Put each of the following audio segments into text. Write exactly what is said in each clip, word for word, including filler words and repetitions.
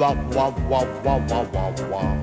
Wah, wah, wah, wah, wah, wah, wah.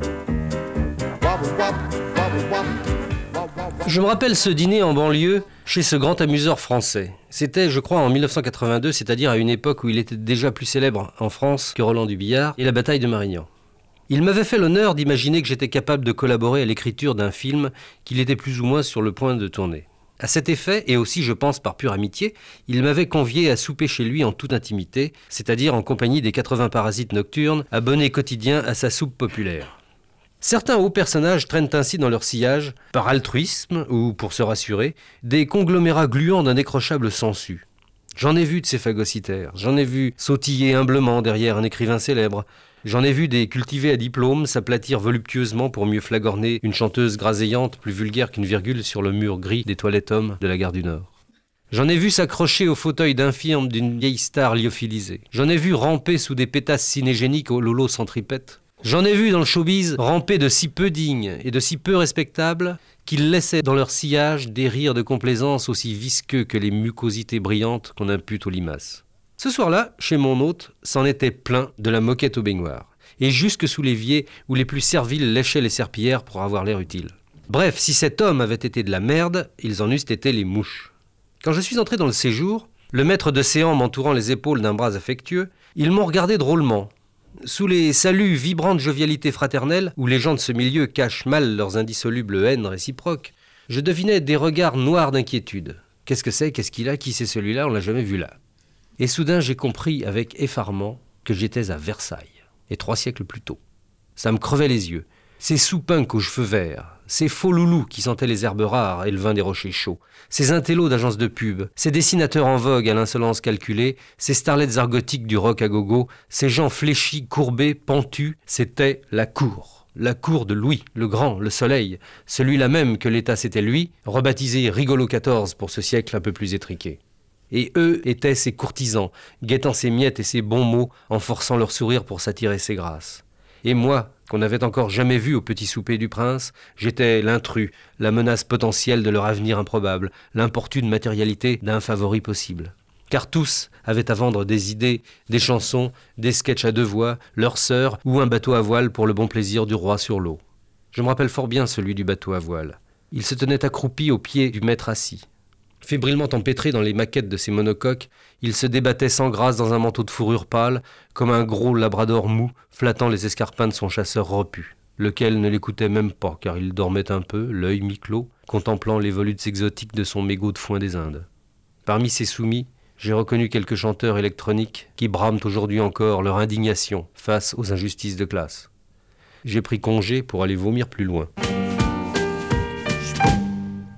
Wah, wah, wah, wah, wah. Je me rappelle ce dîner en banlieue chez ce grand amuseur français. C'était, je crois, en dix-neuf cent quatre-vingt-deux, c'est-à-dire à une époque où il était déjà plus célèbre en France que Roland Dubillard et la bataille de Marignan. Il m'avait fait l'honneur d'imaginer que j'étais capable de collaborer à l'écriture d'un film qu'il était plus ou moins sur le point de tourner. À cet effet, et aussi je pense par pure amitié, il m'avait convié à souper chez lui en toute intimité, c'est-à-dire en compagnie des quatre-vingts parasites nocturnes, abonnés quotidiens à sa soupe populaire. Certains hauts personnages traînent ainsi dans leur sillage, par altruisme ou pour se rassurer, des conglomérats gluants d'un décrochable sensu. J'en ai vu de ces phagocytaires, j'en ai vu sautiller humblement derrière un écrivain célèbre, j'en ai vu des cultivés à diplôme s'aplatir voluptueusement pour mieux flagorner une chanteuse graséillante plus vulgaire qu'une virgule sur le mur gris des toilettes hommes de la gare du Nord. J'en ai vu s'accrocher au fauteuil d'infirme d'une vieille star lyophilisée. J'en ai vu ramper sous des pétasses cinégéniques au lolo centripète. J'en ai vu dans le showbiz ramper de si peu dignes et de si peu respectables qu'ils laissaient dans leur sillage des rires de complaisance aussi visqueux que les mucosités brillantes qu'on impute aux limaces. Ce soir-là, chez mon hôte, c'en était plein de la moquette au baignoire, et jusque sous l'évier où les plus serviles léchaient les serpillères pour avoir l'air utile. Bref, si cet homme avait été de la merde, ils en eussent été les mouches. Quand je suis entré dans le séjour, le maître de séance m'entourant les épaules d'un bras affectueux, ils m'ont regardé drôlement. Sous les saluts vibrants de jovialité fraternelle, où les gens de ce milieu cachent mal leurs indissolubles haines réciproques, je devinais des regards noirs d'inquiétude. Qu'est-ce que c'est? Qu'est-ce qu'il a? Qui c'est celui-là? On l'a jamais vu là. Et soudain, j'ai compris avec effarement que j'étais à Versailles, et trois siècles plus tôt. Ça me crevait les yeux. Ces sous-punks aux cheveux verts, ces faux loulous qui sentaient les herbes rares et le vin des rochers chauds, ces intellos d'agences de pub, ces dessinateurs en vogue à l'insolence calculée, ces starlettes argotiques du rock à gogo, ces gens fléchis, courbés, pentus, c'était la cour. La cour de Louis, le Grand, le Soleil, celui-là même que l'État c'était lui, rebaptisé Rigolo quatorze pour ce siècle un peu plus étriqué. Et eux étaient ses courtisans, guettant ses miettes et ses bons mots, en forçant leur sourire pour s'attirer ses grâces. Et moi, qu'on n'avait encore jamais vu au petit souper du prince, j'étais l'intrus, la menace potentielle de leur avenir improbable, l'importune matérialité d'un favori possible. Car tous avaient à vendre des idées, des chansons, des sketchs à deux voix, leurs sœurs ou un bateau à voile pour le bon plaisir du roi sur l'eau. Je me rappelle fort bien celui du bateau à voile. Il se tenait accroupi au pied du maître assis. Fébrilement empêtré dans les maquettes de ses monocoques, il se débattait sans grâce dans un manteau de fourrure pâle, comme un gros labrador mou, flattant les escarpins de son chasseur repu, lequel ne l'écoutait même pas, car il dormait un peu, l'œil mi-clos, contemplant les volutes exotiques de son mégot de foin des Indes. Parmi ces soumis, j'ai reconnu quelques chanteurs électroniques qui brament aujourd'hui encore leur indignation face aux injustices de classe. J'ai pris congé pour aller vomir plus loin.